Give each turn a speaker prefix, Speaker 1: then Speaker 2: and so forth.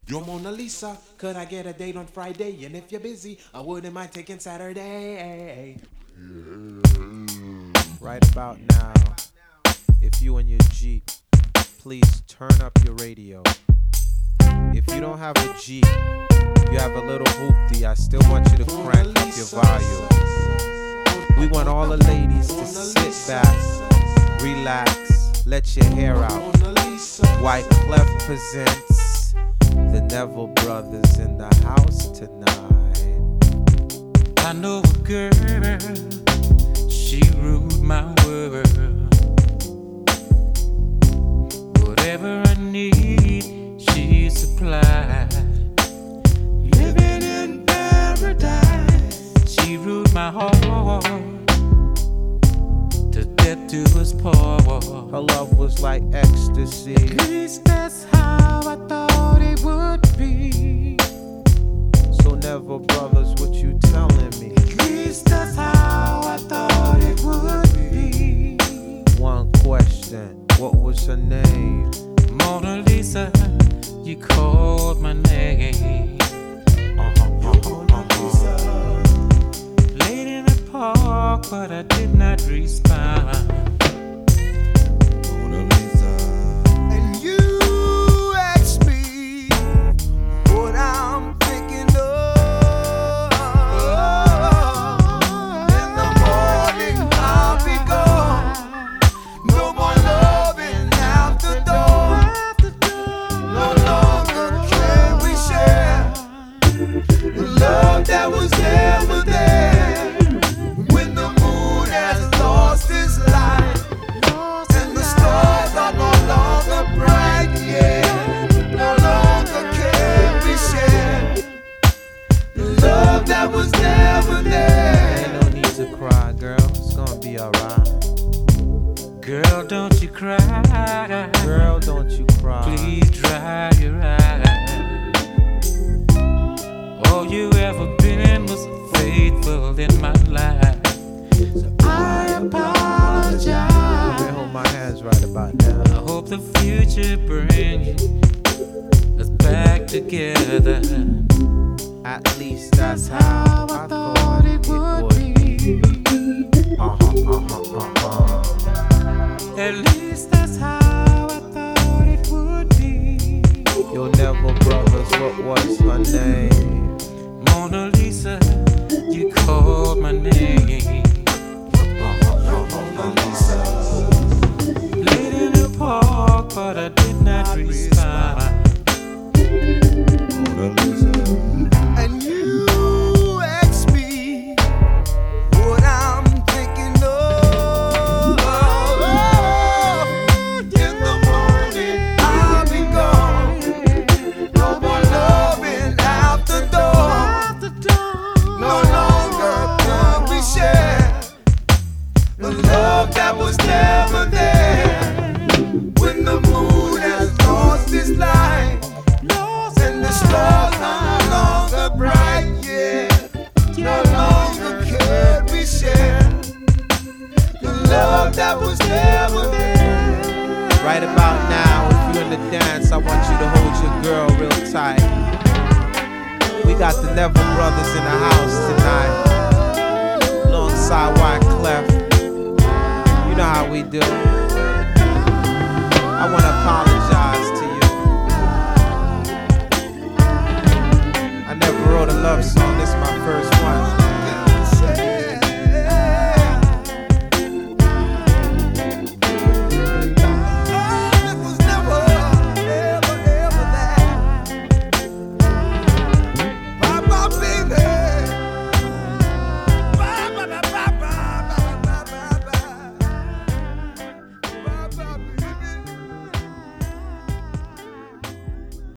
Speaker 1: Yo, Mona Lisa, could I get a date on Friday? And if you're busy, I wouldn't mind taking Saturday.
Speaker 2: Right about now, if you and your Jeep, please turn up your radio. If you don't have a Jeep, you have a little hoopty, I still want you to crank up your volume. We want all the ladies to sit back, relax, let your hair out. White Clef presents the Neville Brothers in the house tonight.
Speaker 3: I know a girl, she ruled my world. Whatever I need, she supplied. Living in paradise, she ruled my heart. To death do us part.
Speaker 2: Her love was like ecstasy.
Speaker 3: At least that's how I thought it would be.
Speaker 2: So Neville Brothers, what you telling me?
Speaker 3: At least that's how I thought it would be.
Speaker 2: One question, what was her name?
Speaker 3: Mona Lisa, you called my name. Laid in the park, but I did not respond.
Speaker 4: Mona Lisa. And you asked me what I'm thinking of. In the morning I'll be gone. No more loving out the door. No longer can we share the love that was never there. When the moon has lost its light and the stars are no longer bright, yeah, no longer can we share the love that was never there.
Speaker 2: Ain't no need to cry, girl, it's gonna be alright.
Speaker 3: Girl, don't you cry.
Speaker 2: Girl, don't you cry.
Speaker 3: Please dry your eyes. All you ever been was faithful in my life. So I apologize.
Speaker 2: Let me hold my hands right about now.
Speaker 3: I hope the future brings us back together.
Speaker 2: At least that's how I thought it would be.
Speaker 3: At least that's how I thought it would be.
Speaker 2: Your Neville Brothers, what was her name?
Speaker 3: Mona Lisa, you called my name. Laid in the park, but I did not respond.
Speaker 4: Mona Lisa. And you asked me what I'm thinking of. In the morning I'll be gone. No more loving out the door. No longer can we share the love that was never there. When the moon has lost its light and the stars are no longer bright, yeah, no longer can we share the love that was never there.
Speaker 2: Right about now, if you're in the dance, I want you to hold your girl real tight. We got the Neville Brothers in the house tonight, alongside White Clef. You know how we do. I wanna apologize